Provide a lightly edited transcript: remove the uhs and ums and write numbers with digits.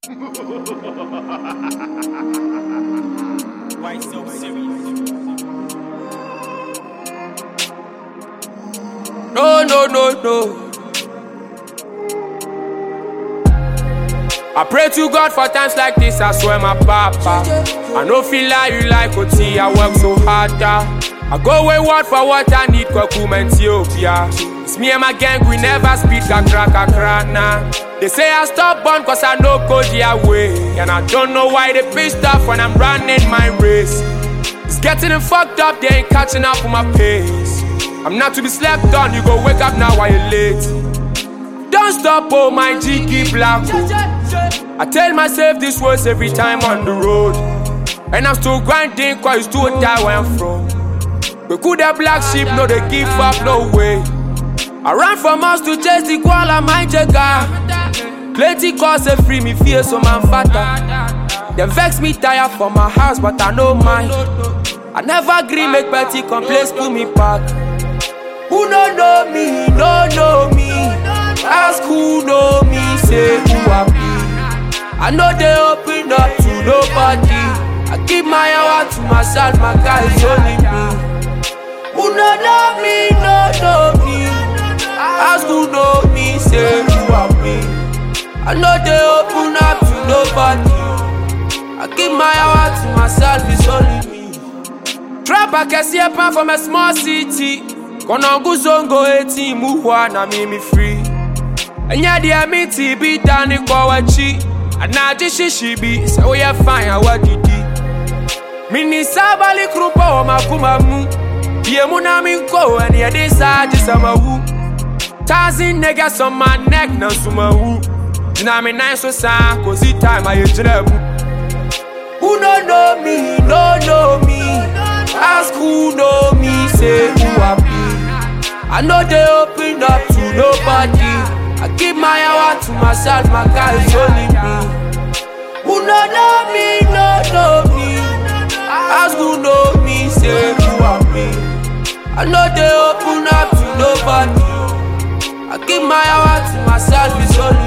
Why so serious? No. I pray to God for times like this, I swear my papa. I no feel like you like OT, I work so hard. I go wayward for what I need, Kwakum Ethiopia. It's me and my gang, we never speak kakra nah. They say I stop born cause I know go their way. And I don't know why they pissed off when I'm running my race. It's getting them fucked up, they ain't catching up with my pace. I'm not to be slept on, you go wake up now while you're late. Don't stop, oh my G, keep black. I tell myself this words every time on the road. And I'm still grinding cause it's too die where I'm from. We could have black sheep, no they give up, no way. I ran from house to chase the koala, my jagger. Plenty cause they free me fear, so man fatter. They vex me tired for my house, but I know mine. I never agree, make petty complaints, pull me back. Who don't know me, no know me. Ask who know me, say who I be. I know they open up to nobody. I keep my hour to myself, my guys only me. Who don't know me, no know me. Ask who know me, say who I be. I know they open up to nobody. I keep my hour to myself, it's only me. Trap I can see a pan from a small city. Kono guzongo 18 muhwa na mimi free. Enya dia miti bi dani kwa wachi. Anaji shishibi se we fine awadidi. Mini sabali krupa wa makumamu. Ye muna minko and ye decide samawu. Tazin niggas on my neck na sumawu. Jina me nice so sa cause it time I jerebu. Who don't know me, no know me. Ask who know me, say who I be. I know they open up to nobody. I keep my hour to myself, my guys only me. Who don't know me, no know me. Ask who know me, say who I be. I know they open up to nobody. I keep my hour to myself, it's only